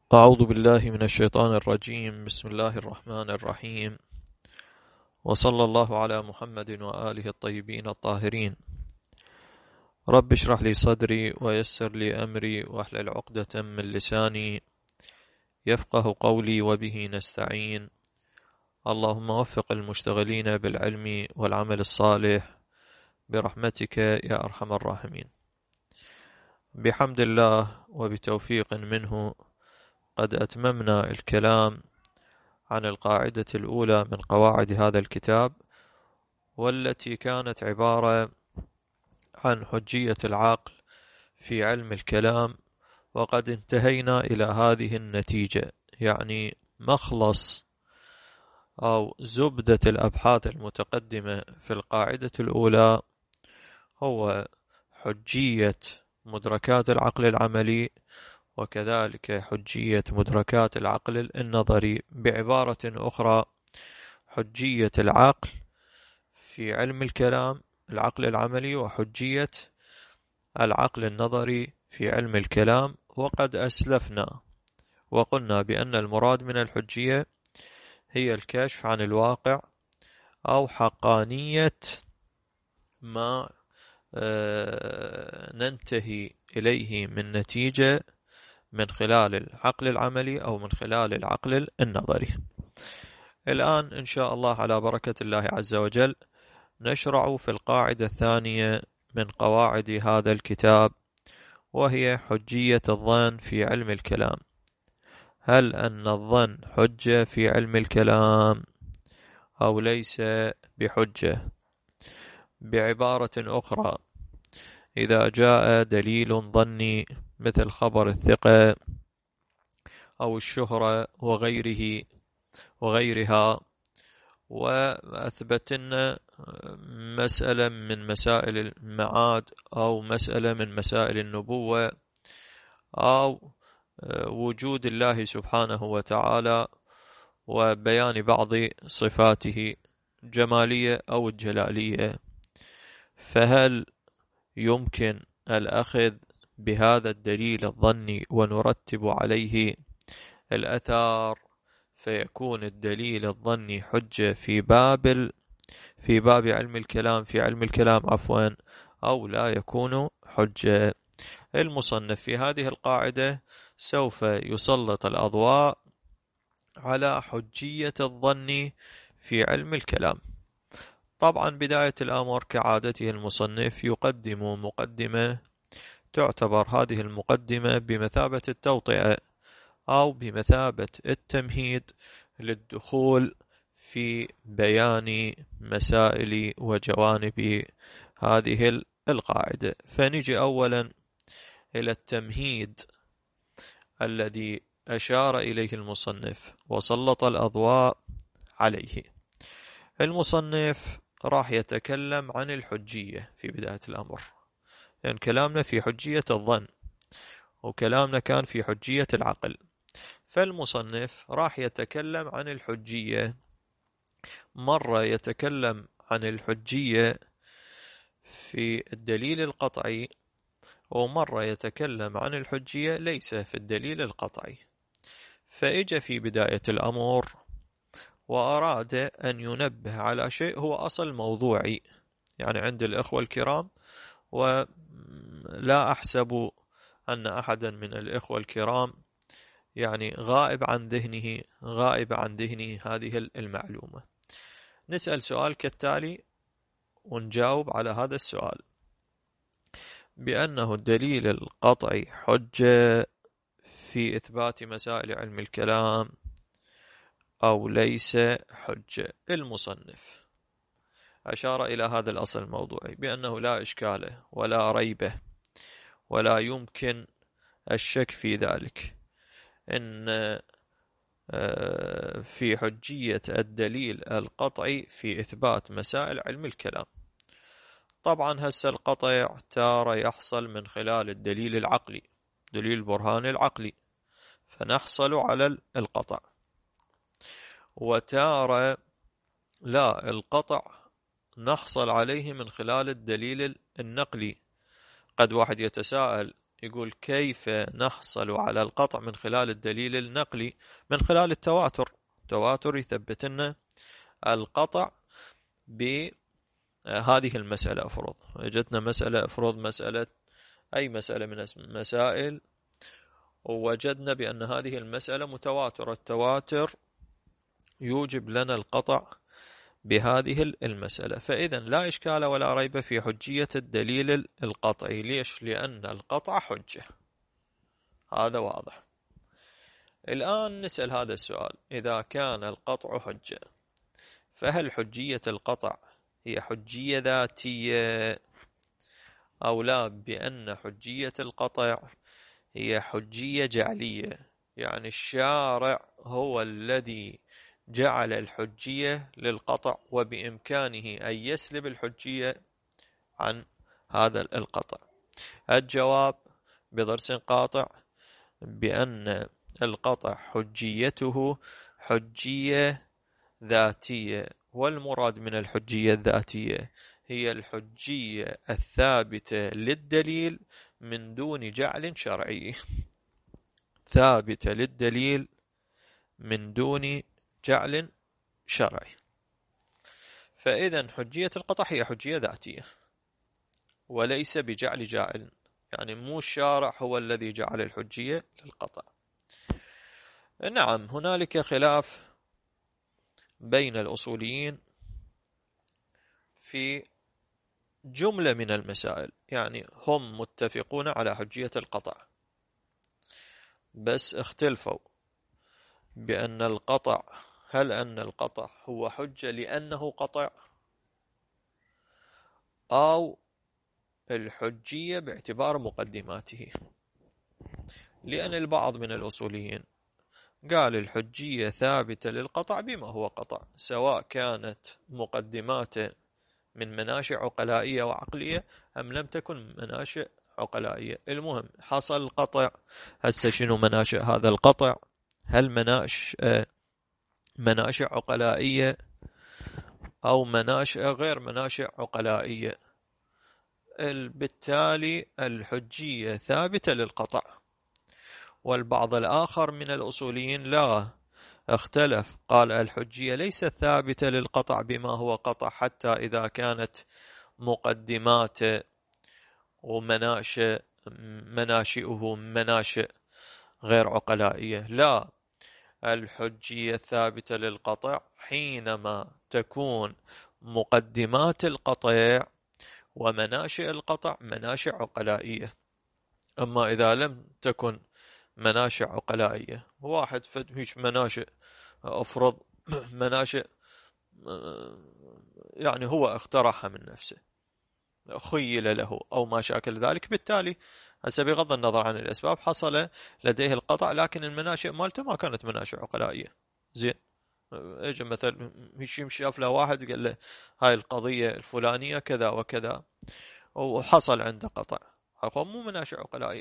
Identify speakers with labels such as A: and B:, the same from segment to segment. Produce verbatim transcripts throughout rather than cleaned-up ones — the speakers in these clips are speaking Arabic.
A: أعوذ بالله من الشيطان الرجيم. بسم الله الرحمن الرحيم، وصلى الله على محمد وآله الطيبين الطاهرين. رب اشرح لي صدري ويسر لي أمري واحلل عقدة من لساني يفقه قولي وبه نستعين. اللهم وفق المشتغلين بالعلم والعمل الصالح برحمتك يا أرحم الراحمين. بحمد الله وبتوفيق منه قد أتممنا الكلام عن القاعدة الأولى من قواعد هذا الكتاب، والتي كانت عبارة عن حجية العقل في علم الكلام، وقد انتهينا إلى هذه النتيجة، يعني مخلص أو زبدة الأبحاث المتقدمة في القاعدة الأولى هو حجية مدركات العقل العملي، وكذلك حجية مدركات العقل النظري. بعبارة أخرى، حجية العقل في علم الكلام العقل العملي، وحجية العقل النظري في علم الكلام. وقد أسلفنا وقلنا بأن المراد من الحجية هي الكشف عن الواقع أو حقانية ما ننتهي إليه من نتيجة من خلال العقل العملي أو من خلال العقل النظري. الآن إن شاء الله على بركة الله عز وجل نشرع في القاعدة الثانية من قواعد هذا الكتاب، وهي حجية الظن في علم الكلام. هل أن الظن حجة في علم الكلام أو ليس بحجة؟ بعبارة أخرى، إذا جاء دليل ظني مثل خبر الثقة أو الشهرة وغيره وغيرها، وأثبتنا مسألة من مسائل المعاد أو مسألة من مسائل النبوة أو وجود الله سبحانه وتعالى وبيان بعض صفاته الجمالية أو الجلالية، فهل يمكن الأخذ بهذا الدليل الظني ونرتب عليه الأثار فيكون الدليل الظني حجة في باب في باب علم الكلام في علم الكلام عفوا أو لا يكون حجة؟ المصنف في هذه القاعدة سوف يسلط الأضواء على حجية الظن في علم الكلام. طبعا بداية الأمر كعادته المصنف يقدم مقدمة، تعتبر هذه المقدمة بمثابة التوطئة أو بمثابة التمهيد للدخول في بيان مسائل وجوانب هذه القاعدة. فنجي أولا إلى التمهيد الذي أشار إليه المصنف وسلط الأضواء عليه. المصنف راح يتكلم عن الحجية في بداية الأمر، لأن يعني كلامنا في حجية الظن وكلامنا كان في حجية العقل، فالمصنف راح يتكلم عن الحجية. مرة يتكلم عن الحجية في الدليل القطعي، ومرة يتكلم عن الحجية ليس في الدليل القطعي. فإجا في بداية الأمر وأراد أن ينبه على شيء هو أصل موضوعي يعني عند الإخوة الكرام، ولا أحسب أن أحدا من الإخوة الكرام يعني غائب عن ذهنه غائب عن ذهنه هذه المعلومة. نسأل سؤال كالتالي ونجاوب على هذا السؤال: بأنه الدليل القطعي حجة في إثبات مسائل علم الكلام أو ليس حجة؟ المصنف أشار إلى هذا الأصل الموضوعي بأنه لا إشكال ولا ريبة ولا يمكن الشك في ذلك، إن في حجية الدليل القطعي في إثبات مسائل علم الكلام. طبعا هسه القطع تارة يحصل من خلال الدليل العقلي، دليل البرهان العقلي، فنحصل على القطع، وتارة لا، القطع نحصل عليه من خلال الدليل النقلي. قد واحد يتساءل يقول كيف نحصل على القطع من خلال الدليل النقلي؟ من خلال التواتر. التواتر يثبت لنا القطع بهذه المسألة. أفرض وجدنا مسألة، أفرض مسألة أي مسألة من المسائل، ووجدنا بأن هذه المسألة متواترة. التواتر يوجب لنا القطع بهذه المسألة. فإذا لا إشكال ولا ريب في حجية الدليل القطعي. ليش؟ لأن القطع حجة. هذا واضح. الآن نسأل هذا السؤال: إذا كان القطع حجة، فهل حجية القطع هي حجية ذاتية أو لا؟ بأن حجية القطع هي حجية جعلية، يعني الشارع هو الذي جعل الحجية للقطع، وبإمكانه أن يسلب الحجية عن هذا القطع. الجواب بضرس قاطع بأن القطع حجيته حجية ذاتية، والمراد من الحجية الذاتية هي الحجية الثابتة للدليل من دون جعل شرعي. ثابتة للدليل من دون جعل شرعي. فإذا حجية القطع هي حجية ذاتية وليس بجعل جاعل، يعني مو الشارع هو الذي جعل الحجية للقطع. نعم، هنالك خلاف بين الأصوليين في جملة من المسائل، يعني هم متفقون على حجية القطع، بس اختلفوا بأن القطع، هل أن القطع هو حجة لأنه قطع، أو الحجية باعتبار مقدماته. لأن البعض من الأصوليين قال الحجية ثابتة للقطع بما هو قطع، سواء كانت مقدماته من مناشئ عقلائية وعقلية أم لم تكن مناشئ عقلائية. المهم حصل القطع. هسه شنو مناشئ هذا القطع؟ هل مناشئ مناشئ عقلائية أو مناشئ غير مناشئ عقلائية؟ بالتالي الحجية ثابتة للقطع. والبعض الآخر من الأصوليين لا، اختلف، قال الحجية ليست ثابتة للقطع بما هو قطع حتى إذا كانت مقدمات ومناشئ مناشئه مناشئ غير عقلائية. لا، الحجية ثابتة للقطع حينما تكون مقدمات القطع ومناشئ القطع مناشئ عقلائية. أما إذا لم تكن مناشئ عقلائية، واحد فد هيك مناشئ، أفرض مناشئ يعني هو اخترعها من نفسه، خيل له أو ما شاكل ذلك، بالتالي هسه بغض النظر عن الأسباب حصل لديه القطع، لكن المناشئ مالته ما كانت مناشئ عقلائية. زين، اجى مثلا هشيم شاف له واحد قال له هاي القضية الفلانية كذا وكذا، وحصل عنده قطع، هو مو مناشئ عقلائية.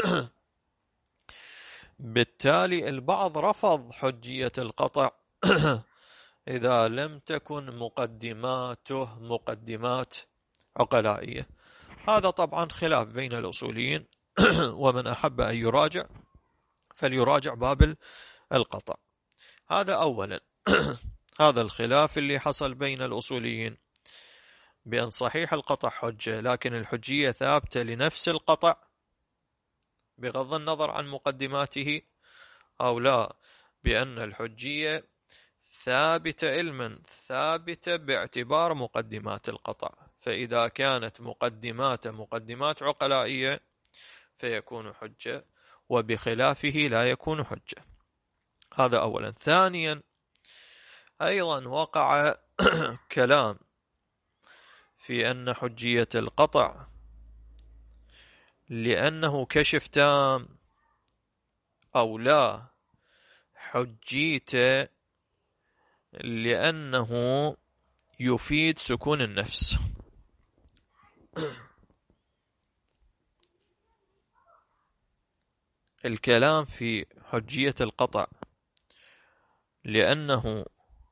A: بالتالي البعض رفض حجية القطع إذا لم تكن مقدماته مقدمات عقلائية. هذا طبعا خلاف بين الأصوليين، ومن أحب أن يراجع فليراجع باب القطع. هذا أولا. هذا الخلاف اللي حصل بين الأصوليين بأن صحيح القطع حجة، لكن الحجية ثابتة لنفس القطع بغض النظر عن مقدماته، أو لا، بأن الحجية ثابتة علما ثابتة باعتبار مقدمات القطع. فإذا كانت مقدمات مقدمات عقلائية فيكون حجة، وبخلافه لا يكون حجة. هذا أولا. ثانيا، أيضا وقع كلام في أن حجية القطع لأنه كشف تام أو لا، حجيته لأنه يفيد سكون النفس. الكلام في حجية القطع لأنه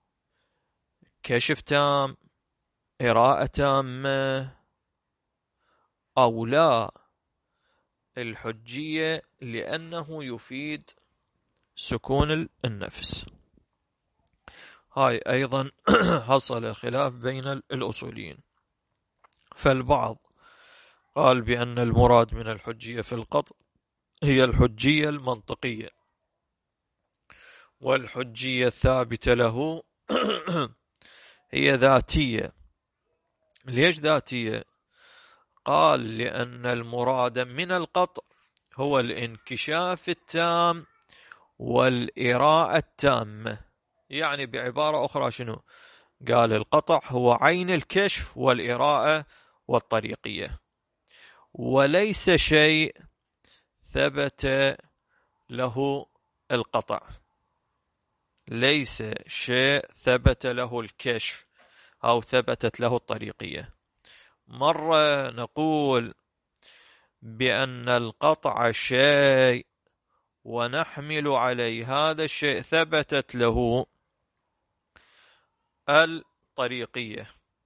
A: كشف تام، إراءة تامة، أو لا، الحجية لأنه يفيد سكون النفس. هاي أيضا حصل خلاف بين الأصوليين، فالبعض قال بأن المراد من الحجية في القطع هي الحجية المنطقية، والحجية الثابتة له هي ذاتية. ليش ذاتية؟ قال لأن المراد من القطع هو الانكشاف التام والإراءة التامة. يعني بعبارة أخرى شنو؟ قال القطع هو عين الكشف والإراءة والطريقية، وليس شيء ثبت له القطع، ليس شيء ثبت له الكشف أو ثبتت له الطريقية. مرة نقول بأن القطع شيء ونحمل عليه هذا الشيء ثبتت له الطريقية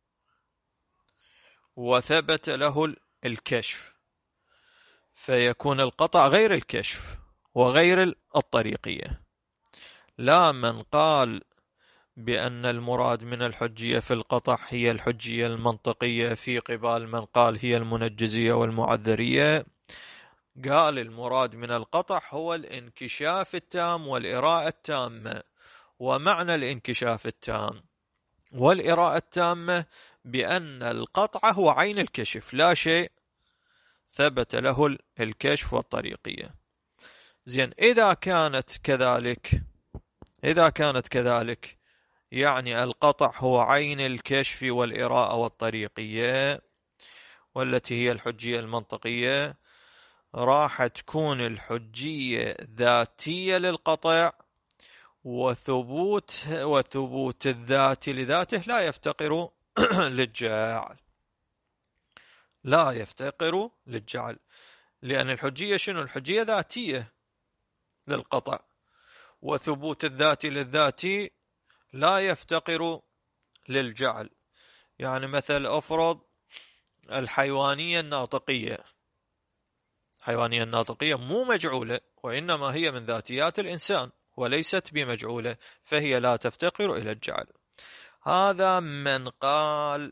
A: وثبت له الكشف، فيكون القطع غير الكشف وغير الطريقية. لا، من قال بأن المراد من الحجية في القطع هي الحجية المنطقية في قبال من قال هي المنجزية والمعذرية، قال المراد من القطع هو الانكشاف التام والإراءة التامة. ومعنى الانكشاف التام والإراءة التامة بأن القطع هو عين الكشف، لا شيء ثبت له الكشف والطريقية. زين، إذا كانت كذلك إذا كانت كذلك يعني القطع هو عين الكشف والإراءة والطريقية، والتي هي الحجية المنطقية، راح تكون الحجية ذاتية للقطع، وثبوت وثبوت الذات لذاته لا يفتقر للجعل لا يفتقر للجعل لأن الحجية شنو؟ الحجية ذاتية للقطع، وثبوت الذات للذات لا يفتقر للجعل. يعني مثل أفرض الحيوانية الناطقية، الحيوانية الناطقية مو مجعولة، وإنما هي من ذاتيات الإنسان وليست بمجعولة، فهي لا تفتقر إلى الجعل. هذا من قال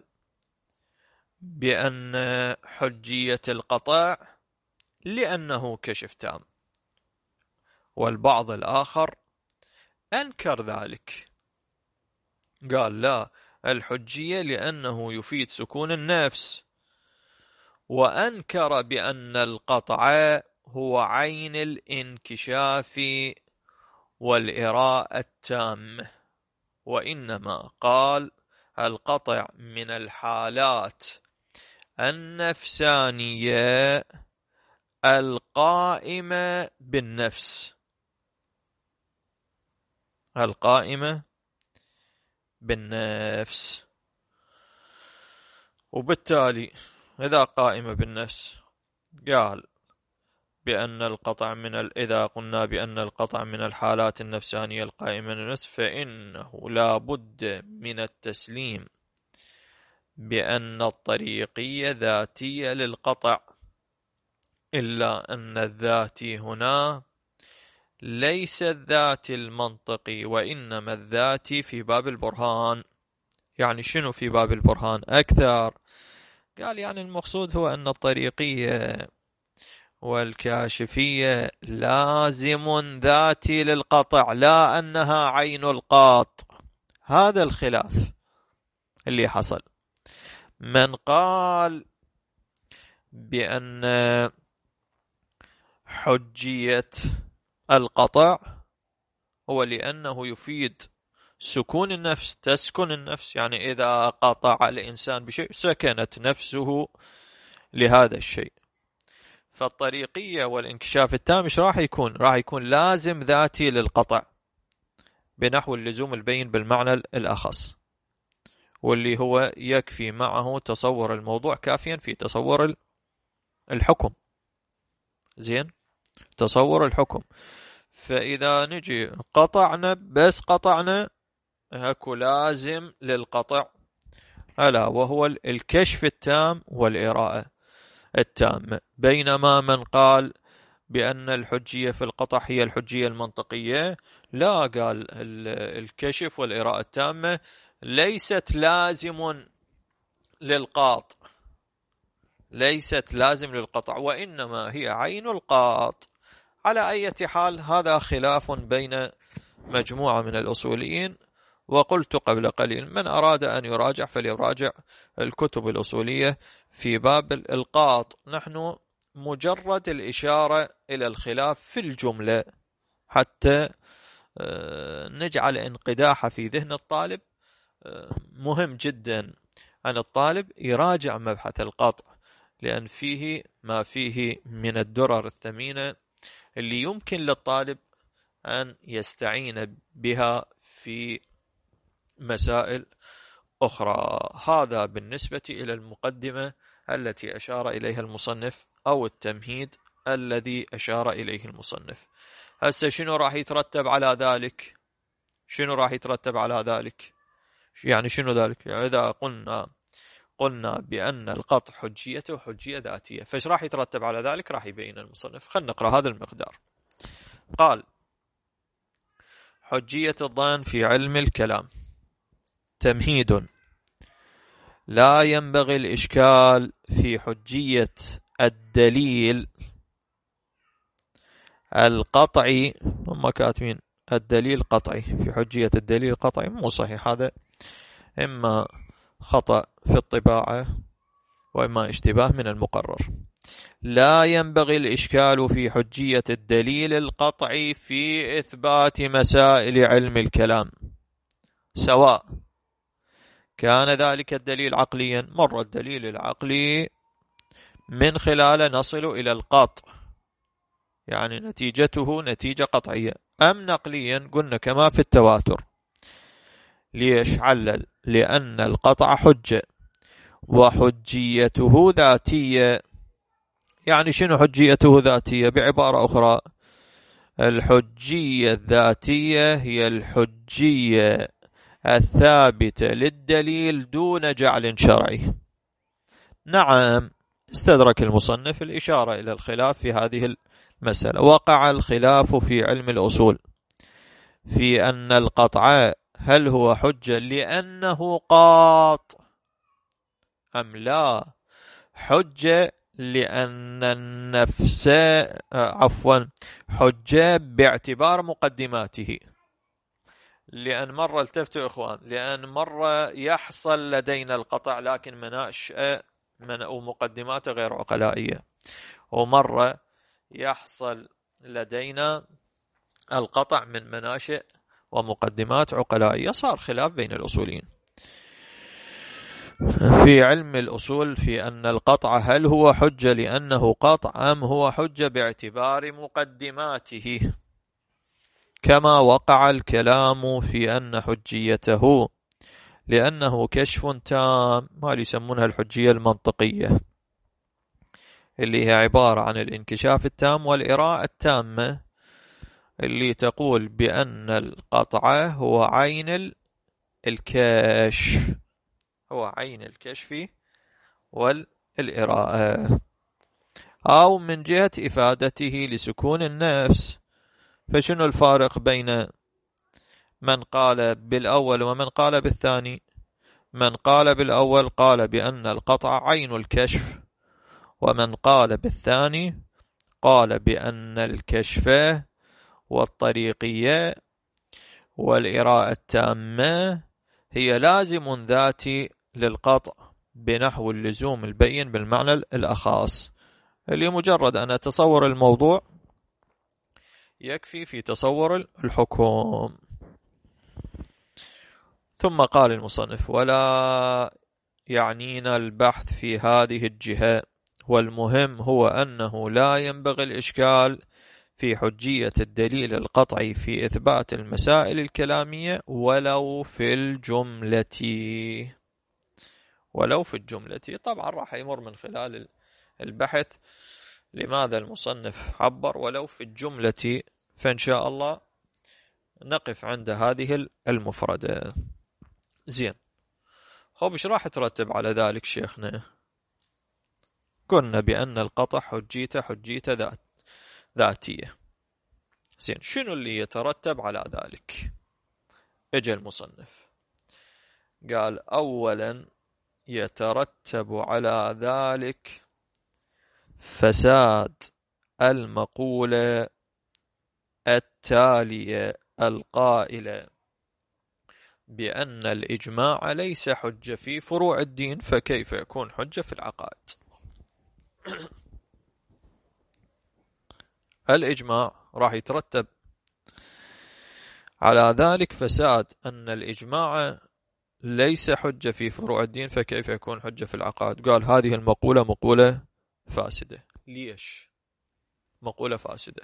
A: بأن حجية القطع لأنه كشف تام، والبعض الآخر أنكر ذلك، قال لا، الحجية لأنه يفيد سكون النفس، وأنكر بأن القطع هو عين الانكشاف والإراءة التامة، وإنما قال القطع من الحالات النفسانية القائمة بالنفس القائمة بالنفس وبالتالي إذا قائمة بالنفس قال بأن القطع من ال... إذا قلنا بأن القطع من الحالات النفسانية القائمة بالنفس، فإنه لا بد من التسليم بأن الطريقية ذاتية للقطع، إلا أن الذاتي هنا ليس الذات المنطقي، وإنما الذاتي في باب البرهان. يعني شنو في باب البرهان أكثر؟ قال يعني المقصود هو أن الطريقية والكاشفية لازم ذاتي للقطع، لا أنها عين القاط. هذا الخلاف اللي حصل. من قال بأن حجية القطع هو لأنه يفيد سكون النفس، تسكن النفس، يعني إذا قطع الإنسان بشيء سكنت نفسه لهذا الشيء. فالطريقية والانكشاف التام مش راح يكون راح يكون لازم ذاتي للقطع بنحو اللزوم البين بالمعنى الأخص، واللي هو يكفي معه تصور الموضوع كافيا في تصور الحكم. زين، تصور الحكم. فإذا نجي قطعنا بس قطعنا هكو لازم للقطع، ألا وهو الكشف التام والإراءة. التامة، بينما من قال بأن الحجية في القطع هي الحجية المنطقية لا، قال الكشف والإراءة التامة ليست لازم للقاط، ليست لازم للقطع، وإنما هي عين القاط. على أي حال هذا خلاف بين مجموعة من الأصوليين، وقلت قبل قليل من أراد أن يراجع فليراجع الكتب الأصولية في باب الإلقاط. نحن مجرد الإشارة إلى الخلاف في الجملة حتى نجعل انقداح في ذهن الطالب. مهم جدا أن الطالب يراجع مبحث القطع، لأن فيه ما فيه من الدرر الثمينة اللي يمكن للطالب أن يستعين بها في مسائل أخرى. هذا بالنسبة إلى المقدمة التي أشار إليها المصنف أو التمهيد الذي أشار إليه المصنف. هسه شنو راح يترتب على ذلك؟ شنو راح يترتب على ذلك؟ يعني شنو ذلك؟ يعني إذا قلنا قلنا بأن القطع حجيته حجية ذاتية، فايش راح يترتب على ذلك؟ راح يبين المصنف. خلنا نقرأ هذا المقدار. قال: حجية الظن في علم الكلام. تمهيد: لا ينبغي الإشكال في حجية الدليل القطعي. هم كاتبين الدليل قطعي، في حجية الدليل القطعي مو صحيح، هذا إما خطأ في الطباعة وإما اشتباه من المقرر. لا ينبغي الإشكال في حجية الدليل القطعي في إثبات مسائل علم الكلام، سواء كان ذلك الدليل عقليا، مر الدليل العقلي من خلال نصل إلى القطع، يعني نتيجته نتيجة قطعية، أم نقليا، قلنا كما في التواتر. ليش علل؟ لأن القطع حجة وحجيته ذاتية. يعني شنو حجيته ذاتية؟ بعبارة أخرى، الحجية الذاتية هي الحجية الثابتة للدليل دون جعل شرعي. نعم، استدرك المصنف الإشارة إلى الخلاف في هذه المسألة. وقع الخلاف في علم الأصول في أن القطع هل هو حجة لأنه قاط أم لا، حجة لأن النفس عفوا حجة باعتبار مقدماته. لأن مرة التفتوا إخوان، لأن مرة يحصل لدينا القطع لكن مناشئ من أو مقدماته غير عقلائية، ومرة يحصل لدينا القطع من مناشئ ومقدمات عقلائية. صار خلاف بين الأصوليين في علم الأصول في أن القطع هل هو حجة لأنه قطع أم هو حجة باعتبار مقدماته، كما وقع الكلام في أن حجيته لأنه كشف تام، ما يسمونها الحجية المنطقية، اللي هي عبارة عن الانكشاف التام والإراءة التامة، اللي تقول بأن القطع هو عين الكشف، هو عين الكشف والإراءة، أو من جهة إفادته لسكون النفس. فشنو الفارق بين من قال بالأول ومن قال بالثاني؟ من قال بالأول قال بأن القطع عين الكشف، ومن قال بالثاني قال بأن الكشف والطريقية والإراءة التامة هي لازم ذاتي للقطع بنحو اللزوم البين بالمعنى الأخاص، اللي مجرد أن أتصور الموضوع يكفي في تصور الحكم. ثم قال المصنف: ولا يعنينا البحث في هذه الجهة، والمهم هو أنه لا ينبغي الإشكال في حجية الدليل القطعي في إثبات المسائل الكلامية ولو في الجملة. ولو في الجملة طبعا راح يمر من خلال البحث لماذا المصنف عبر ولو في الجملة، فإن شاء الله نقف عند هذه المفردة. زين، خب ايش راح ترتب على ذلك شيخنا؟ قلنا بأن القطع حجيته حجيته ذات ذاتية. زين، شنو اللي يترتب على ذلك؟ اجى المصنف قال أولا يترتب على ذلك فساد المقولة التالية القائلة بأن الإجماع ليس حجة في فروع الدين، فكيف يكون حجة في العقائد؟ الإجماع راح يترتب على ذلك فساد أن الإجماع ليس حجة في فروع الدين، فكيف يكون حجة في العقائد؟ قال هذه المقولة مقولة فاسدة. ليش مقولة فاسدة؟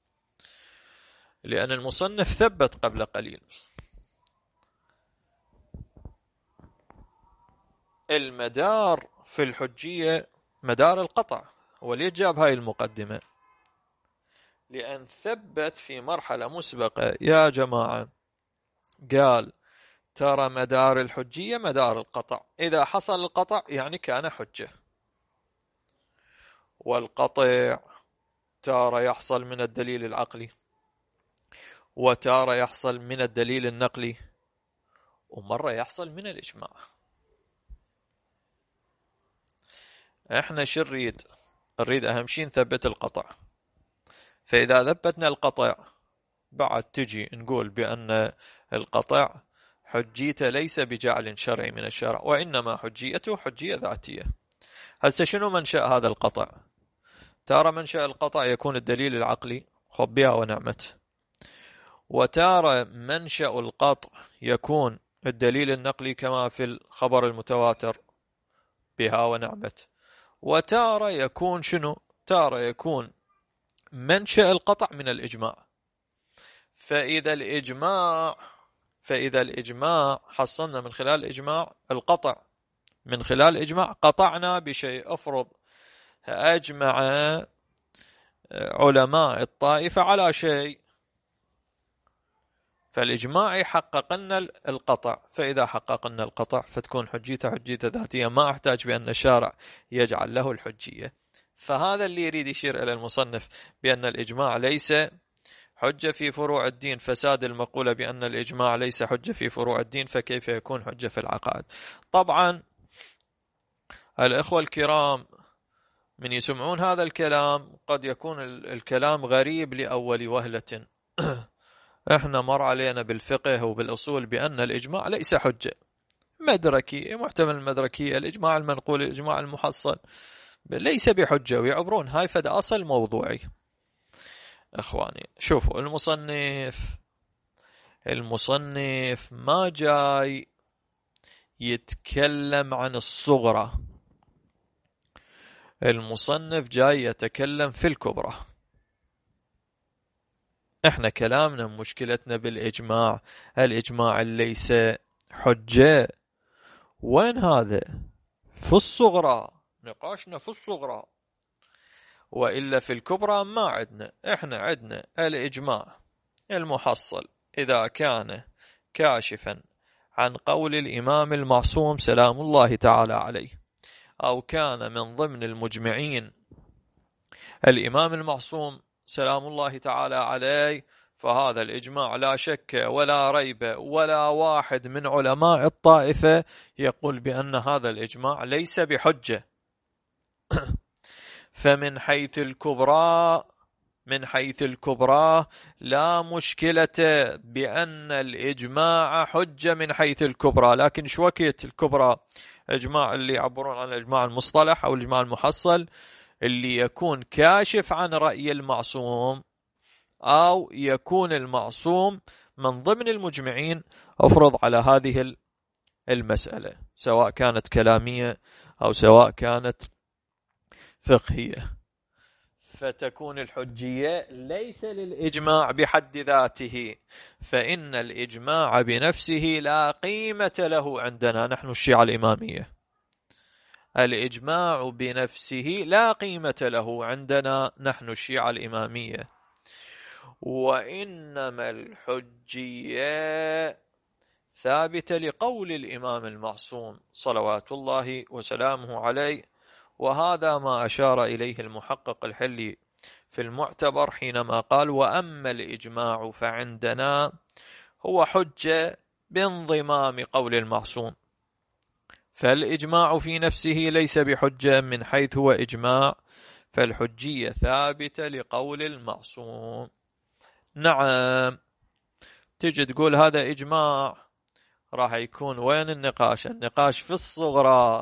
A: لأن المصنف ثبت قبل قليل المدار في الحجية مدار القطع. وليه جاب هاي المقدمة؟ لأن ثبت في مرحلة مسبقة يا جماعة، قال ترى مدار الحجية مدار القطع، إذا حصل القطع يعني كان حجة، والقطع تارة يحصل من الدليل العقلي، وتارة يحصل من الدليل النقلي، ومرة يحصل من الإجماع. احنا شو نريد؟ نريد أهم شيء نثبت القطع. فإذا ثبتنا القطع بعد تجي نقول بأن القطع حجيته ليس بجعل شرعي من الشرع، وإنما حجيته حجية ذاتية. هسه شنو منشأ هذا القطع؟ تارة منشأ القطع يكون الدليل العقلي، خب بها ونعمت، وتارة منشأ القطع يكون الدليل النقلي كما في الخبر المتواتر، بها ونعمت، وتارة يكون شنو؟ تارة يكون منشأ القطع من الإجماع. فإذا الإجماع فإذا الإجماع حصلنا من خلال الإجماع القطع، من خلال الإجماع قطعنا بشيء. أفرض أجمع علماء الطائفة على شيء، فالإجماع يحقق لنا القطع. فإذا حقق لنا القطع فتكون حجيته حجيته ذاتية، ما أحتاج بأن الشارع يجعل له الحجية. فهذا اللي يريد يشير إلى المصنف بأن الإجماع ليس حجة في فروع الدين، فساد المقولة بأن الإجماع ليس حجة في فروع الدين، فكيف يكون حجة في العقائد؟ طبعا الإخوة الكرام من يسمعون هذا الكلام قد يكون الكلام غريب لأول وهلة. احنا مر علينا بالفقه وبالأصول بأن الإجماع ليس حجة، مدركي، محتمل المدركية، الإجماع المنقول، الإجماع المحصل ليس بحجة، ويعبرون هاي فد أصل موضوعي. اخواني شوفوا، المصنف المصنف ما جاي يتكلم عن الصغرى، المصنف جاي يتكلم في الكبرى. احنا كلامنا مشكلتنا بالإجماع، الإجماع ليس حجة، وين هذا؟ في الصغرى، نقاشنا في الصغرى، وإلا في الكبرى ما عندنا. احنا عندنا الإجماع المحصل إذا كان كاشفا عن قول الإمام المعصوم سلام الله تعالى عليه، أو كان من ضمن المجمعين الإمام المعصوم سلام الله تعالى عليه، فهذا الإجماع لا شك ولا ريب ولا واحد من علماء الطائفة يقول بأن هذا الإجماع ليس بحجة. فمن حيث الكبرى من حيث الكبرى لا مشكلة بأن الإجماع حجة من حيث الكبرى. لكن شو وقت الكبرى؟ إجماع اللي يعبرون عن الإجماع المصطلح أو الإجماع المحصل، اللي يكون كاشف عن رأي المعصوم، أو يكون المعصوم من ضمن المجمعين أفرض على هذه المسألة، سواء كانت كلامية أو سواء كانت فقهية. فتكون الحجية ليس للإجماع بحد ذاته، فإن الإجماع بنفسه لا قيمة له عندنا نحن الشيعة الإمامية. الإجماع بنفسه لا قيمة له عندنا نحن الشيعة الإمامية، وإنما الحجية ثابتة لقول الإمام المعصوم صلوات الله وسلامه عليه، وهذا ما أشار إليه المحقق الحلي في المعتبر حينما قال: وأما الإجماع فعندنا هو حجة بانضمام قول المعصوم، فالإجماع في نفسه ليس بحجة من حيث هو إجماع، فالحجية ثابتة لقول المعصوم. نعم، تجي تقول هذا إجماع، راح يكون وين النقاش؟ النقاش في الصغرى،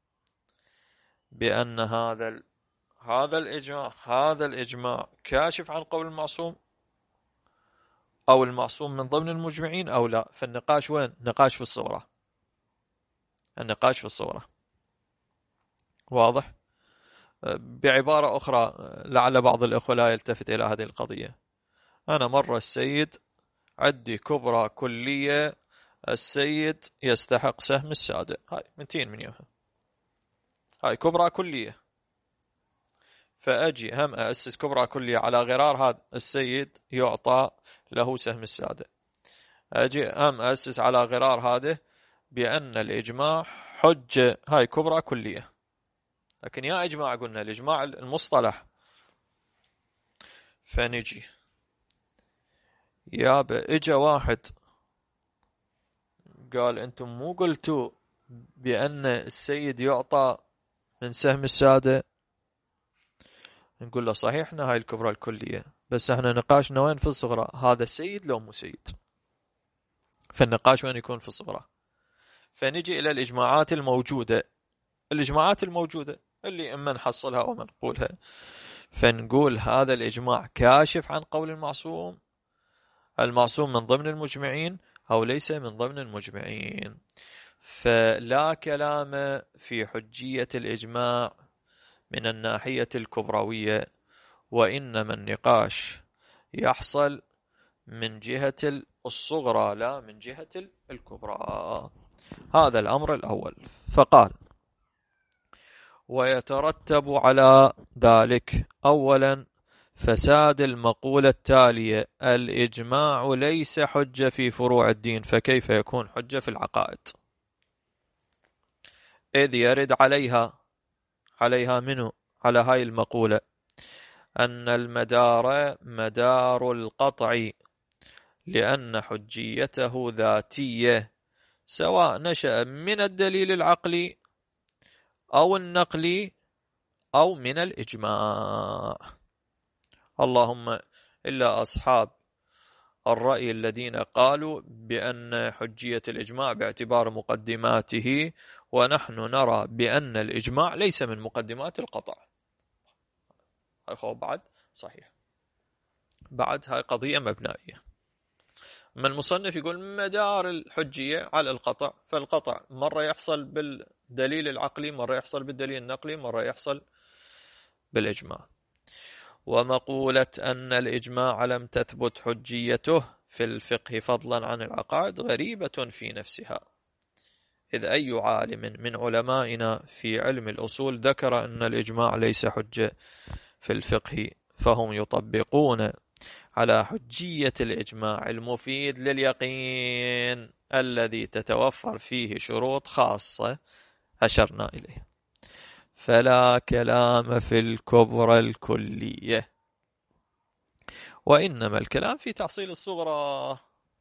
A: بأن هذا ال... هذا الإجماع هذا الإجماع كاشف عن قول المعصوم، أو المعصوم من ضمن المجمعين أو لا. فالنقاش وين؟ نقاش في الصغرى، النقاش في الصغرى. واضح؟ بعبارة أخرى، لعل بعض الأخوة لا يلتفت إلى هذه القضية، أنا مرة السيد عندي كبرى كلية، السيد يستحق سهم السادة، هاي منتين من يومها، هاي كبرى كلية، فأجي هم أسس كبرى كلية على غرار هذا السيد يعطى له سهم السادة، أجي هم أسس على غرار هذا بأن الإجماع حجة، هاي كبرى كلية. لكن يا إجماع، قلنا الإجماع المصطلح، فنجي يابا إجا واحد قال أنتم مو قلتوا بأن السيد يعطى من سهم السادة؟ نقول له صحيح إحنا هاي الكبرى الكلية، بس احنا نقاشنا وين؟ في الصغرى، هذا سيد لو مو سيد، فالنقاش وين يكون؟ في الصغرى. فنجي إلى الإجماعات الموجودة، الإجماعات الموجودة اللي إما نحصلها أو ما نقولها، فنقول هذا الإجماع كاشف عن قول المعصوم، المعصوم من ضمن المجمعين أو ليس من ضمن المجمعين. فلا كلام في حجية الإجماع من الناحية الكبروية، وإنما النقاش يحصل من جهة الصغرى لا من جهة الكبرى. هذا الأمر الأول. فقال: ويترتب على ذلك أولا فساد المقولة التالية: الإجماع ليس حجة في فروع الدين، فكيف يكون حجة في العقائد؟ إذ يرد عليها عليها منه على هاي المقولة أن المدار مدار القطع، لأن حجيته ذاتية، سواء نشأ من الدليل العقلي أو النقلي أو من الإجماع. اللهم إلا أصحاب الرأي الذين قالوا بأن حجية الإجماع باعتبار مقدماته، ونحن نرى بأن الإجماع ليس من مقدمات القطع. هاي بعد صحيح، بعد هاي قضية مبنائية. ما المصنف يقول مدار الحجية على القطع، فالقطع مرة يحصل بالدليل العقلي، مرة يحصل بالدليل النقلي، مرة يحصل بالإجماع. ومقولة أن الإجماع لم تثبت حجيته في الفقه فضلا عن العقائد غريبة في نفسها، إذ أي عالم من علمائنا في علم الأصول ذكر أن الإجماع ليس حجة في الفقه، فهم يطبقون على حجية الإجماع المفيد لليقين الذي تتوفر فيه شروط خاصة أشرنا إليه. فلا كلام في الكبرى الكلية، وإنما الكلام في تحصيل الصغرى.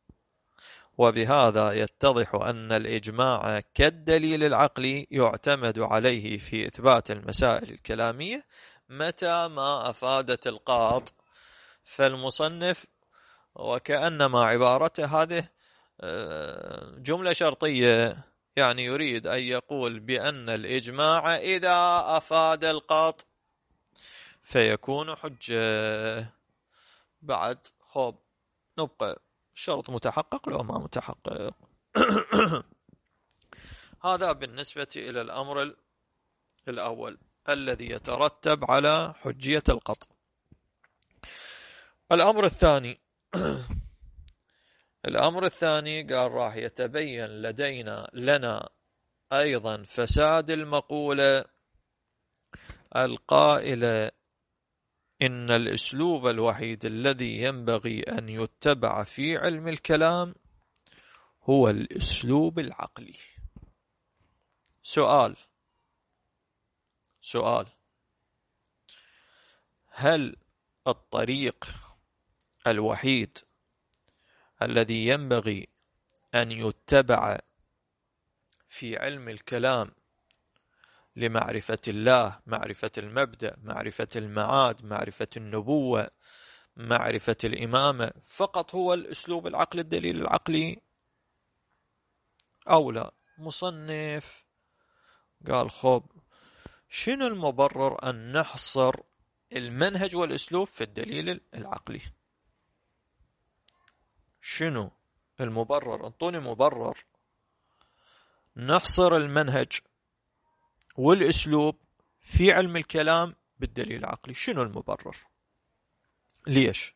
A: وبهذا يتضح أن الإجماع كالدليل العقلي يعتمد عليه في إثبات المسائل الكلامية متى ما أفادت القاط. فالمصنف وكأنما عبارته هذه جملة شرطية، يعني يريد أن يقول بأن الإجماع إذا أفاد القاط فيكون حجة. بعد خب نبقى شرط متحقق لو ما متحقق. هذا بالنسبة إلى الأمر الأول الذي يترتب على حجية القطع. الأمر الثاني الأمر الثاني قال راح يتبين لدينا لنا أيضا فساد المقولة القائلة إن الأسلوب الوحيد الذي ينبغي أن يتبع في علم الكلام هو الأسلوب العقلي. سؤال: سؤال: هل الطريق الوحيد الذي ينبغي أن يتبع في علم الكلام لمعرفة الله، معرفة المبدأ، معرفة المعاد، معرفة النبوة، معرفة الإمامة، فقط هو الأسلوب العقلي الدليل العقلي، أو لا؟ مصنف قال: خب، شنو المبرر أن نحصر المنهج والأسلوب في الدليل العقلي؟ شنو المبرر؟ انطوني مبرر نحصر المنهج والأسلوب في علم الكلام بالدليل العقلي. شنو المبرر؟ ليش؟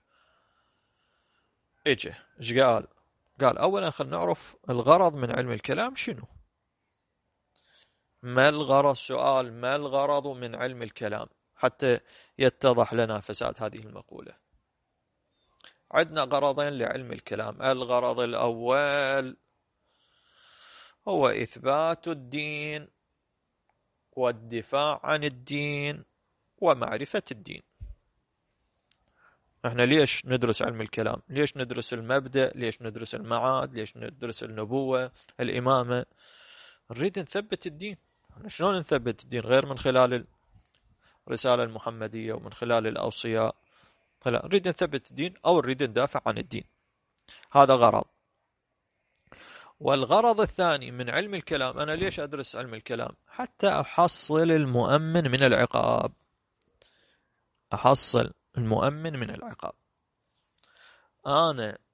A: اجه ايش قال؟ قال: أولا خلينا نعرف الغرض من علم الكلام شنو. ما الغرض؟ سؤال: ما الغرض من علم الكلام؟ حتى يتضح لنا فساد هذه المقولة. عندنا غرضين لعلم الكلام. الغرض الأول هو إثبات الدين والدفاع عن الدين ومعرفة الدين. احنا ليش ندرس علم الكلام؟ ليش ندرس المبدأ؟ ليش ندرس المعاد؟ ليش ندرس النبوة، الإمامة؟ نريد نثبت الدين. شلون نثبت الدين غير من خلال الرسالة المحمدية ومن خلال الأوصياء؟ لا، نريد نثبت الدين أو نريد ندافع عن الدين. هذا غرض. والغرض الثاني من علم الكلام، أنا ليش أدرس علم الكلام؟ حتى أحصل المؤمن من العقاب. أحصل المؤمن من العقاب. أنا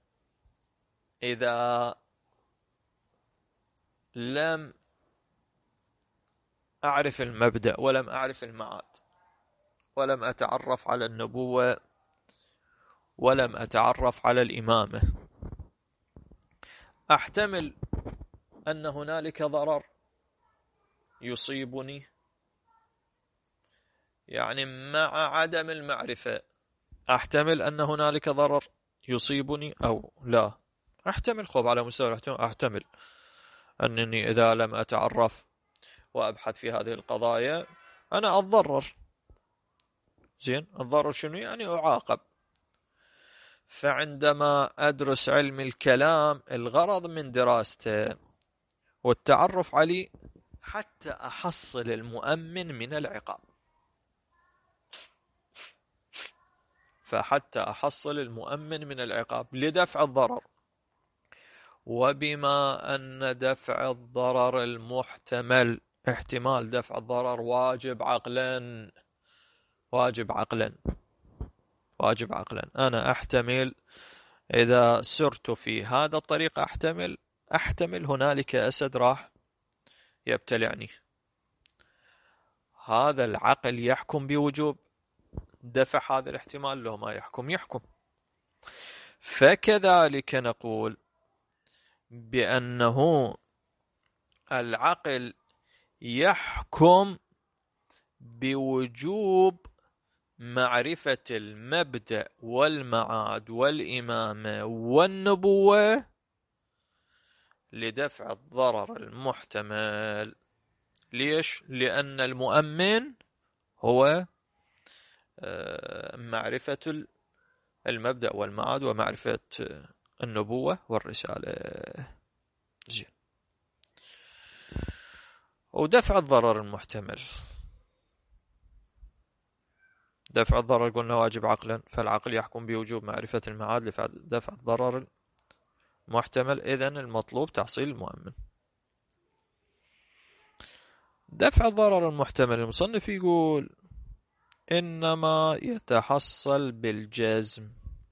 A: إذا لم أعرف المبدأ ولم أعرف المعاد ولم أتعرف على النبوة ولم أتعرف على الإمامة، أحتمل أن هنالك ضرر يصيبني، يعني مع عدم المعرفة أحتمل أن هنالك ضرر يصيبني أو لا. أحتمل، خب على مستوى الاحتمال أحتمل أنني إذا لم أتعرف وأبحث في هذه القضايا أنا أتضرر. زين، الضرر شنو؟ يعني أعاقب. فعندما أدرس علم الكلام الغرض من دراسته والتعرف عليه حتى أحصل المؤمن من العقاب. فحتى أحصل المؤمن من العقاب لدفع الضرر. وبما أن دفع الضرر المحتمل، احتمال دفع الضرر واجب عقلا، واجب عقلا واجب عقلا أنا أحتمل إذا سرت في هذا الطريق أحتمل أحتمل هنالك أسد راح يبتلعني. هذا العقل يحكم بوجوب دفع هذا الاحتمال، لو ما يحكم يحكم. فكذلك نقول بأنه العقل يحكم بوجوب معرفة المبدأ والمعاد والإمامة والنبوة لدفع الضرر المحتمل. ليش؟ لأن المؤمن هو معرفة المبدأ والمعاد ومعرفة النبوة والرسالة. زين. ودفع الضرر المحتمل، دفع الضرر قلنا واجب عقلا، فالعقل يحكم بوجوب معرفة المعاد لدفع الضرر المحتمل. إذن المطلوب تحصيل المؤمن. دفع الضرر المحتمل المصنف يقول إنما يتحصل بالجزم،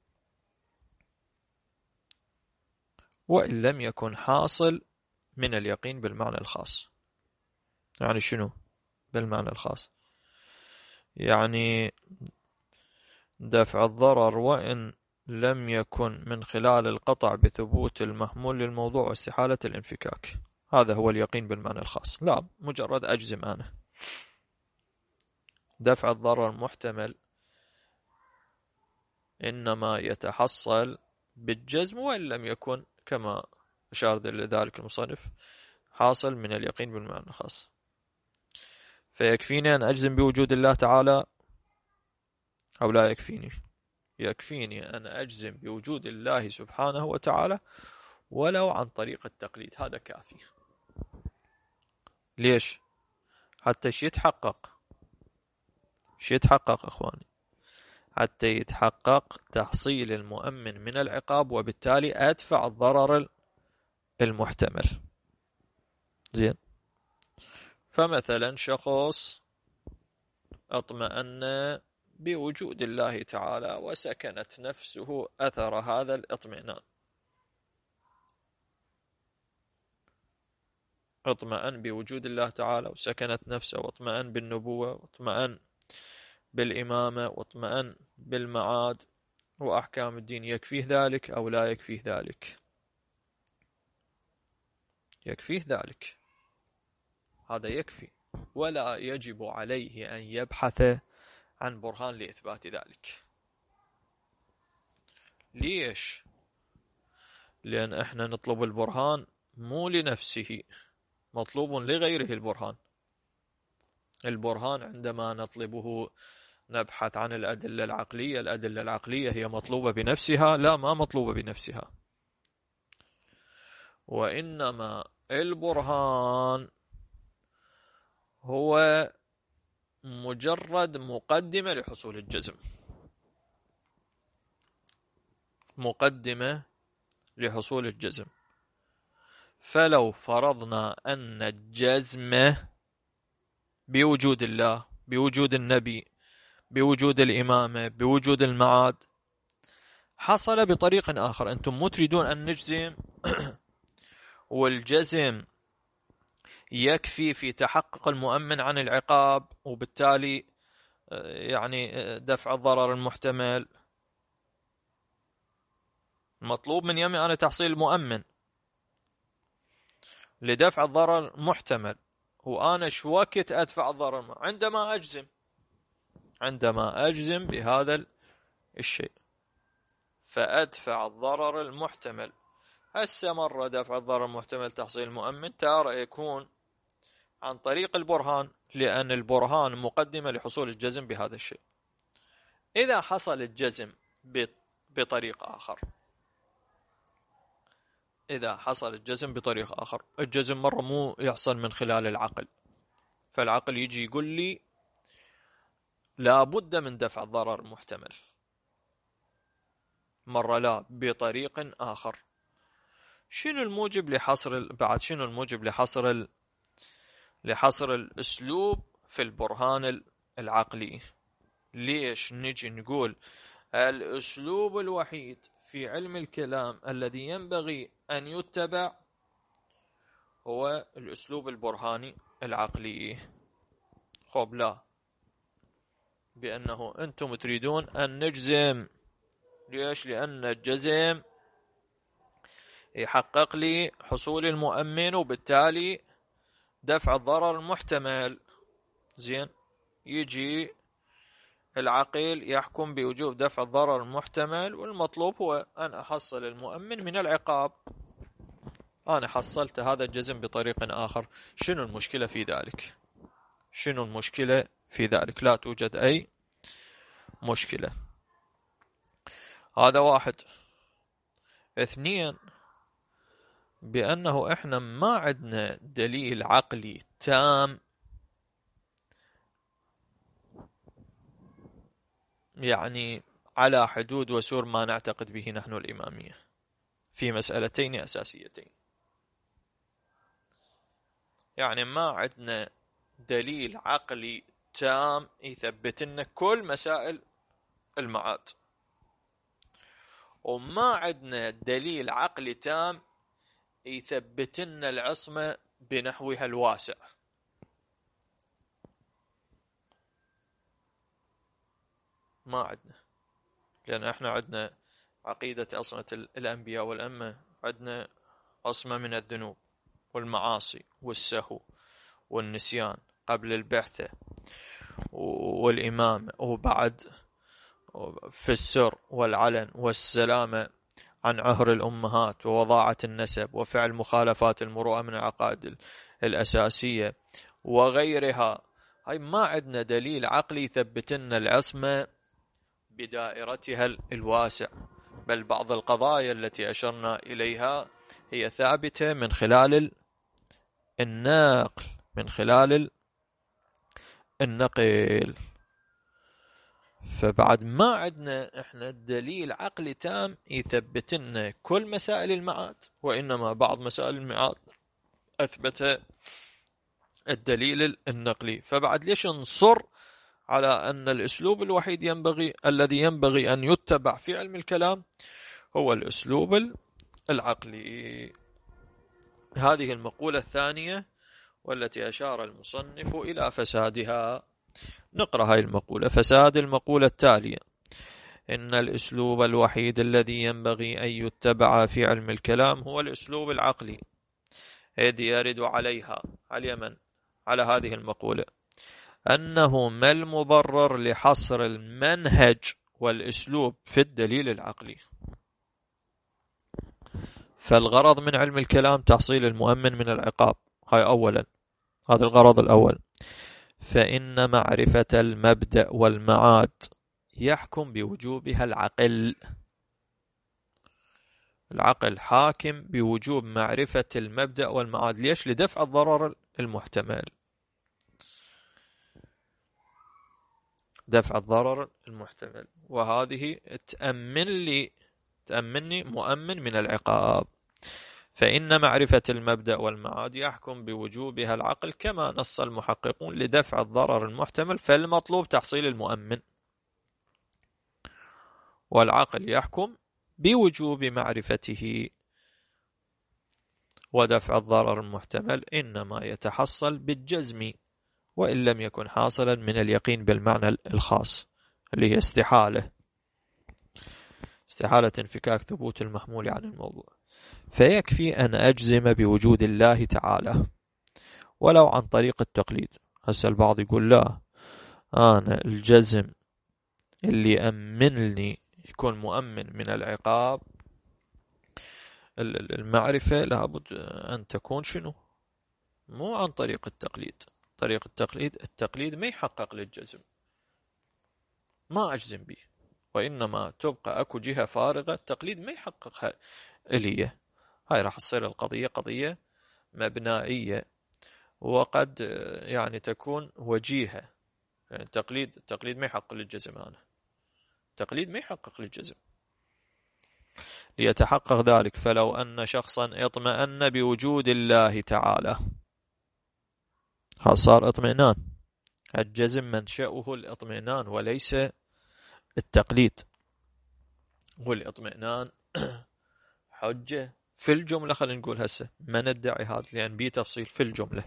A: وإن لم يكن حاصل من اليقين بالمعنى الخاص. يعني شنو بالمعنى الخاص؟ يعني دفع الضرر وإن لم يكن من خلال القطع بثبوت المحمول للموضوع واستحالة الانفكاك. هذا هو اليقين بالمعنى الخاص. لا مجرد أجزم أنا. دفع الضرر المحتمل إنما يتحصل بالجزم وإن لم يكن كما أشار لذلك المصنف حاصل من اليقين بالمعنى الخاص. فيكفيني أن أجزم بوجود الله تعالى أو لا يكفيني؟ يكفيني أن أجزم بوجود الله سبحانه وتعالى ولو عن طريق التقليد، هذا كافي. ليش؟ حتى شي يتحقق شي يتحقق أخواني، حتى يتحقق تحصيل المؤمن من العقاب، وبالتالي أدفع الضرر المحتمل. زين. فمثلا شخص اطمأن بوجود الله تعالى وسكنت نفسه أثر هذا الاطمئنان، اطمأن بوجود الله تعالى وسكنت نفسه، واطمأن بالنبوة، واطمأن بالإمامة، واطمأن بالمعاد وأحكام الدين. يكفيه ذلك أو لا يكفيه ذلك؟ يكفيه ذلك، هذا يكفي، ولا يجب عليه أن يبحث عن برهان لإثبات ذلك. ليش؟ لأن احنا نطلب البرهان مو لنفسه، مطلوب لغيره البرهان. البرهان عندما نطلبه نبحث عن الأدلة العقلية، الأدلة العقلية هي مطلوبة بنفسها؟ لا، ما مطلوبة بنفسها، وإنما البرهان هو مجرد مقدمة لحصول الجزم، مقدمة لحصول الجزم. فلو فرضنا أن الجزم بوجود الله، بوجود النبي، بوجود الإمامة، بوجود المعاد حصل بطريق آخر، أنتم مو تريدون أن نجزم والجزم يكفي في تحقق المؤمن عن العقاب، وبالتالي يعني دفع الضرر المحتمل. المطلوب من يمي أنا تحصيل المؤمن لدفع الضرر المحتمل، وأنا شو وقت أدفع الضرر؟ عندما أجزم، عندما أجزم بهذا الشيء فأدفع الضرر المحتمل. هسه مرة دفع الضرر المحتمل تحصيل المؤمن، تارة يكون عن طريق البرهان، لأن البرهان مقدمة لحصول الجزم بهذا الشيء. إذا حصل الجزم بطريق آخر، إذا حصل الجزم بطريق آخر، الجزم مرة مو يحصل من خلال العقل، فالعقل يجي يقول لي لا بد من دفع الضرر المحتمل، مرة لا بطريق آخر. شنو الموجب لحصر بعد شنو الموجب لحصر ال... لحصر الأسلوب في البرهان العقلي؟ ليش نجي نقول الأسلوب الوحيد في علم الكلام الذي ينبغي أن يتبع هو الأسلوب البرهاني العقلي؟ خب لا، بأنه أنتم تريدون أن نجزم. ليش؟ لأن الجزم يحقق لي حصول المؤمن وبالتالي دفع الضرر المحتمل. زين، يجي العقل يحكم بوجوب دفع الضرر المحتمل، والمطلوب هو أن أحصل المؤمن من العقاب. أنا حصلت هذا الجزم بطريق آخر، شنو المشكلة في ذلك؟ شنو المشكلة في ذلك؟ لا توجد أي مشكلة. هذا واحد. اثنين، بأنه إحنا ما عندنا دليل عقلي تام يعني على حدود وسور ما نعتقد به نحن الإمامية في مسألتين أساسيتين. يعني ما عندنا دليل عقلي تام يثبت لنا كل مسائل المعاد، وما عندنا دليل عقلي تام يثبت لنا العصمة بنحوها الواسع. ما عندنا، لأن احنا عندنا عقيدة عصمة الأنبياء والأمة، عندنا عصمة من الذنوب والمعاصي والسهو والنسيان قبل البعثة والإمامة، وبعد في السر والعلن، والسلامة عن عهر الأمهات ووضاعة النسب وفعل مخالفات المروءة من العقائد الأساسية وغيرها هاي ما عندنا دليل عقلي يثبت لنا العصمة بدائرتها الواسع، بل بعض القضايا التي أشرنا إليها هي ثابتة من خلال النقل من خلال النقل. فبعد ما عندنا احنا دليل عقلي تام يثبت لنا كل مسائل المعاد، وإنما بعض مسائل المعاد أثبت الدليل النقلي. فبعد ليش نصر على أن الأسلوب الوحيد ينبغي الذي ينبغي أن يتبع في علم الكلام هو الأسلوب العقلي؟ هذه المقولة الثانية والتي أشار المصنف إلى فسادها. نقرأ هذه المقولة. فساد المقولة التالية: إن الأسلوب الوحيد الذي ينبغي أن يتبع في علم الكلام هو الأسلوب العقلي، إذ يرد عليها على من على هذه المقولة أنه ما المبرر لحصر المنهج والأسلوب في الدليل العقلي. فالغرض من علم الكلام تحصيل المؤمن من العقاب، هاي أولا، هذا الغرض الأول. فإن معرفة المبدأ والمعاد يحكم بوجوبها العقل. العقل حاكم بوجوب معرفة المبدأ والمعاد. ليش؟ لدفع الضرر المحتمل، دفع الضرر المحتمل، وهذه تأمن لي تأمني مؤمن من العقاب. فإن معرفة المبدأ والمعاد يحكم بوجوبها العقل كما نص المحققون لدفع الضرر المحتمل، فالمطلوب تحصيل المؤمن، والعقل يحكم بوجوب معرفته، ودفع الضرر المحتمل إنما يتحصل بالجزم وإن لم يكن حاصلا من اليقين بالمعنى الخاص اللي هي استحالة استحالة انفكاك ثبوت المحمول عن الموضوع. فيكفي أن أجزم بوجود الله تعالى ولو عن طريق التقليد. هسه البعض يقول لا، أنا الجزم اللي أمنني يكون مؤمن من العقاب، المعرفة لابد أن تكون شنو؟ مو عن طريق التقليد. طريق التقليد التقليد ما يحقق للجزم، ما أجزم به، وإنما تبقى أكو جهة فارغة التقليد ما يحققها إليه. هاي راح تصير القضية قضية مبنائية، وقد يعني تكون وجيهة. يعني التقليد التقليد ما يحقق للجزم، أنا التقليد ما يحقق للجزم. ليتحقق ذلك فلو أن شخصا اطمأن بوجود الله تعالى، خلاص صار اطمئنان. الجزم منشأه الاطمئنان وليس التقليد، والاطمئنان حجة في الجملة. خلينا نقول هسه ما ندعي هذا لأن بيه تفصيل في الجملة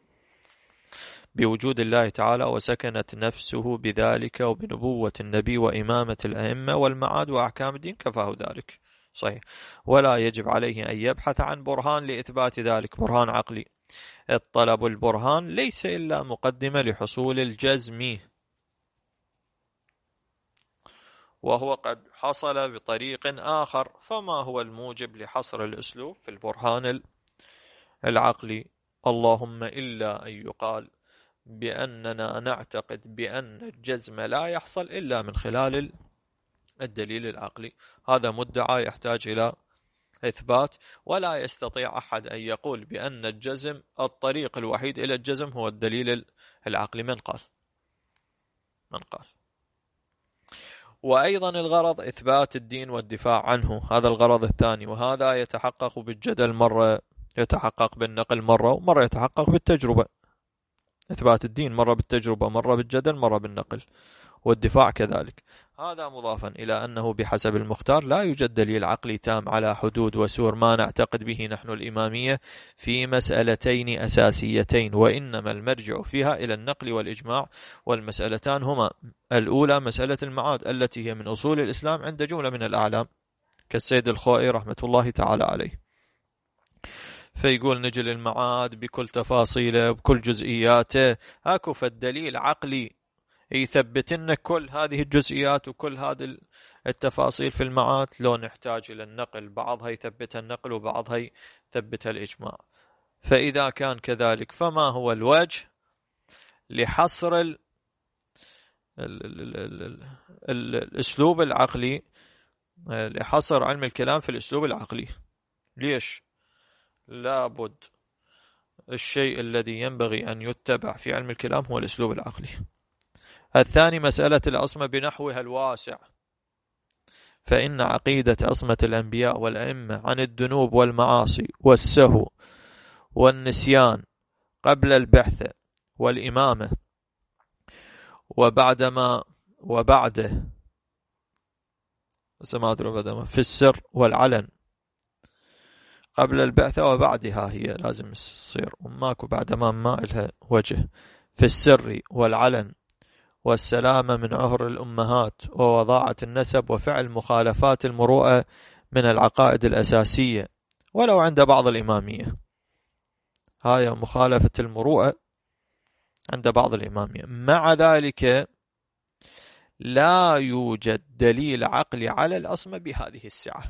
A: بوجود الله تعالى، وسكنت نفسه بذلك وبنبوة النبي وإمامة الأئمة والمعاد وأحكام الدين كفاه ذلك. صحيح. ولا يجب عليه أن يبحث عن برهان لإثبات ذلك، برهان عقلي. الطلب البرهان ليس إلا مقدمة لحصول الجزم، وهو قد حصل بطريق آخر. فما هو الموجب لحصر الأسلوب في البرهان العقلي؟ اللهم إلا أن يقال بأننا نعتقد بأن الجزم لا يحصل إلا من خلال الدليل العقلي. هذا مدعى يحتاج إلى إثبات، ولا يستطيع أحد أن يقول بأن الجزم الطريق الوحيد إلى الجزم هو الدليل العقلي. من قال؟ من قال؟ وأيضا الغرض إثبات الدين والدفاع عنه، هذا الغرض الثاني، وهذا يتحقق بالجدل مرة، يتحقق بالنقل مرة، ومرة يتحقق بالتجربة. إثبات الدين مرة بالتجربة، مرة بالجدل، مرة بالنقل، والدفاع كذلك. هذا مضافا إلى أنه بحسب المختار لا يوجد دليل عقلي تام على حدود وسور ما نعتقد به نحن الإمامية في مسألتين أساسيتين، وإنما المرجع فيها إلى النقل والإجماع. والمسألتان هما: الأولى مسألة المعاد التي هي من أصول الإسلام عند جملة من الأعلام كالسيد الخوئي رحمة الله تعالى عليه، فيقول نجي للمعاد بكل تفاصيله بكل جزئياته. هاكو فالدليل عقلي يثبت لنا كل هذه الجزئيات وكل هذه التفاصيل في المعاد، لو نحتاج إلى النقل، بعضها يثبتها النقل وبعضها يثبتها الإجماع. فإذا كان كذلك فما هو الوجه لحصر ال ال ال ال ال ال الأسلوب العقلي، لحصر علم الكلام في الأسلوب العقلي. ليش؟ لابد الشيء الذي ينبغي أن يتبع في علم الكلام هو الأسلوب العقلي. الثاني مسألة العصمة بنحوها الواسع، فإن عقيدة عصمة الأنبياء والأئمة عن الذنوب والمعاصي والسهو والنسيان قبل البعث والإمامة وبعدما وبعده في السر والعلن، قبل البعثة وبعدها هي لازم تصير، وماكو بعد ما ما إلها وجه، في السر والعلن، والسلامة من عهر الأمهات ووضاعة النسب وفعل مخالفات المروءة من العقائد الأساسية ولو عند بعض الإمامية. هاي مخالفة المروءة عند بعض الإمامية. مع ذلك لا يوجد دليل عقلي على العصمة بهذه السعة،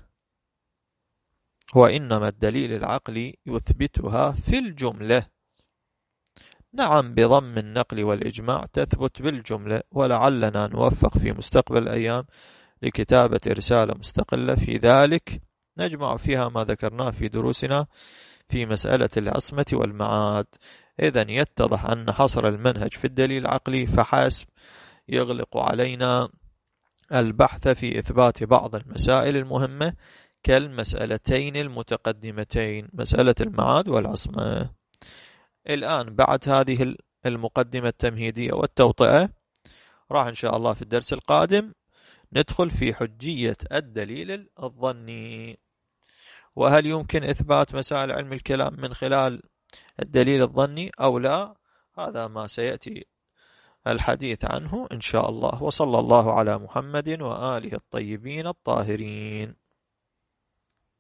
A: وإنما الدليل العقلي يثبتها في الجملة. نعم بضم النقل والإجماع تثبت بالجملة، ولعلنا نوفق في مستقبل الأيام لكتابة رسالة مستقلة في ذلك نجمع فيها ما ذكرناه في دروسنا في مسألة العصمة والمعاد. إذن يتضح أن حصر المنهج في الدليل العقلي فحسب يغلق علينا البحث في إثبات بعض المسائل المهمة كالمسألتين المتقدمتين، مسألة المعاد والعصمة. الآن بعد هذه المقدمة التمهيدية والتوطئة راح إن شاء الله في الدرس القادم ندخل في حجية الدليل الظني، وهل يمكن إثبات مسائل علم الكلام من خلال الدليل الظني أو لا؟ هذا ما سيأتي الحديث عنه إن شاء الله. وصلى الله على محمد وآله الطيبين الطاهرين.